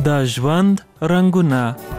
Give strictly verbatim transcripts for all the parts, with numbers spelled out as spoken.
د ژوند رنګونه.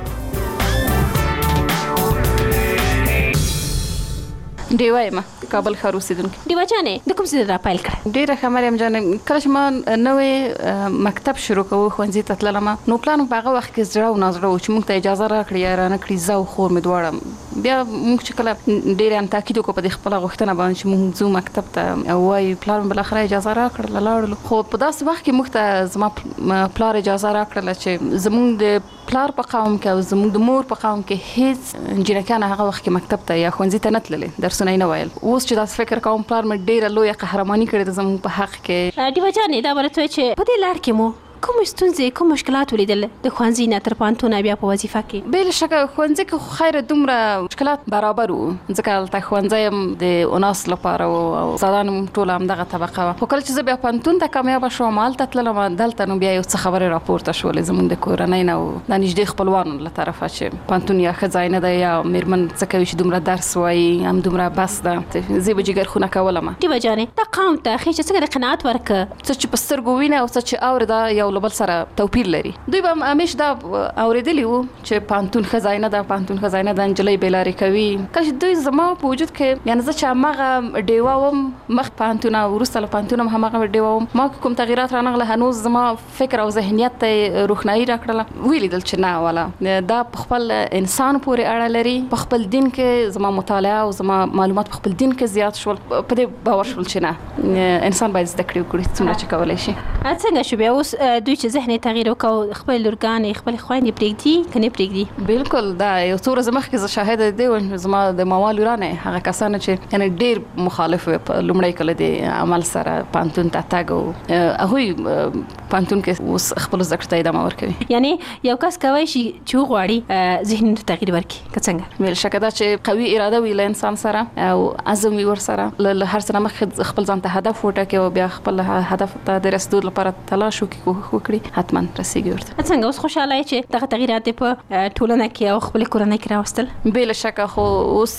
ډیوه یم کابل ښار اوسېدونکې. ډیوه جانې د کوم څه را پیل کړه؟ ډېره ښه مریم جانې، کله چې ما نوې مکتب شروع کوو ښوونځي ته تللم، نو پلان په هغه وخت کې زړه او نازړه و چې موږ ته اجازه راکړي یا رانه کړي، زه او خور مې دواړه. بیا موږ چې کله ډېر تاکید وکړو په دې خپله غوښتنه باندې چې موږ ځو مکتب ته، وایي پلار مې بالاخره اجازه راکړله، لاړلو. خو په داسې وخت کې موږ ته زما پلار اجازه راکړله چې زموږ د پلار په قوم کې او زموږ د مور په قوم کې هیڅ نجونکیانې هغه وخت کې مکتب ته یا ښوونځي ته نه تللې، درسونه یې نه ویل. اوس چې داسې فکر کوم پلار مې ډېره لویه قهرماني کړې ده زموږ په حق کې. ډیوه جانې دا ورته وایي چې په دې لار کې مو کوم ستونزې کوم مشکلات ولیدل د ښوونځي نه تر پوهنتونه بیا په وظیفه کې؟ بې شکه ښوونځي کې خو خیر دومره مشکلات برابر وو، ځکه هلته ښوونځی هم د اناس لپاره و او استادان هم ټوله همدغه طبقه وه. خو کله چې زه بیا پوهنتون ته کامیابه شوم، هلته تللم، دلته نو بیا یو څه خبرې راپورته شولې زموږ د کورنۍ نه او د نږدې خپلوانو له طرفه چې پوهنتون یا ښه ځای نه دی یا مېرمن څه کوي چې دومره درس وایي، هم دومره بس ده. زه به جګرخونه کولم. ډیوه جانې دا قوم ته ښې چې څنګه د قناعت ورکړه؟ څه چې په سترګو وینه او څه چې اورېده یو له بل سره توپیر لري. دوی به همیشه دا اورېدلي وو چې پوهنتون ښه ځای نه ده، پوهنتون ښه ځای نه ده، نجلۍ بېلارې کوي. کله چې دوی زما په وجود کې، یعنې زه چې هماغه ډیوه وم مخ پوهنتون او وروسته له پوهنتون هم هماغه ډیوه وم، ما کوم تغیرات رانغله، هنوز زما فکر او ذهنیت ته روښنایي راکړله. ویلیدل چې نه والا دا په خپل انسان پورې اړه لري، په خپل دین کې زما مطالعه او زما معلومات په خپل دین کې زیات شول. په دې باور شول چې نه انسان باید زده کړې وکړي څومره چې کولی شي. څنګه شو بیا اوس دوی چې ذهني تغییر وکړو، خپل لورګانې خپل خویندې پرېږدي که نه پرېږدي؟ بالکل دا یو څو ورځې مخکې زه شاهده دې وم، زما د ماما لورانې هغه کسان چې یعنې ډېر مخالف وو په لومړی کله د عمل سره پوهنتون ته تګ، او هغوی پوهنتون کې اوس خپلو زده کړو ته ادامه ورکوي. یعنې یو کس کولی شي چې وغواړي ذهني تغییر ورکړي که څنګه؟ بل شکه دا چې قوي اراده وي له انسان سره او عزم وي ورسره، له هر څه نه مخکې خپل ځان ته هدف وټاکي او بیا خپل هدف ته د رسېدو لپاره تلاش وکړي، کوښښ وکړي، حتما رسېږي ورته. څنګه اوس خوشاله یې چې دغه تغیرات په ټولنه کې او خپل کورنۍ کې راوستل؟ بې شکه خو اوس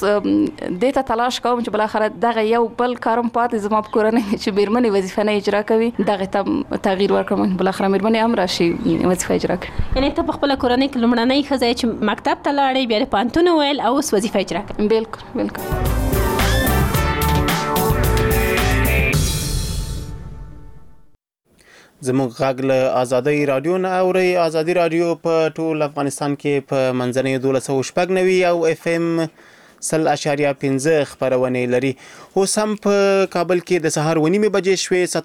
دې ته تلاش کوم چې بالاخره دغه یو بل کارم پاتې زما په کورنۍ چې مېرمنې وظیفه نه اجرا کوي، دغه ته تغییر ورکړم، بالاخره مېرمنې هم راشي وظیفه اجرا کوي. یعنې ته په خپله کورنۍ کې لومړنۍ ښځه چې مکتب ته لاړې، بیا د پوهنتون وویل او اوس وظیفه اجرا کوي. بالکل بالکل. زموږ غږ له آزادۍ رادیو نه اورئ. آزادي رادیو په ټول افغانستان کې په منځنۍ دولس سوه شپږ نوي او اف ام سل اشاریه پنځه خپرونې لري. اوس هم په کابل کې د سهار اوه نیمې بجې شوې.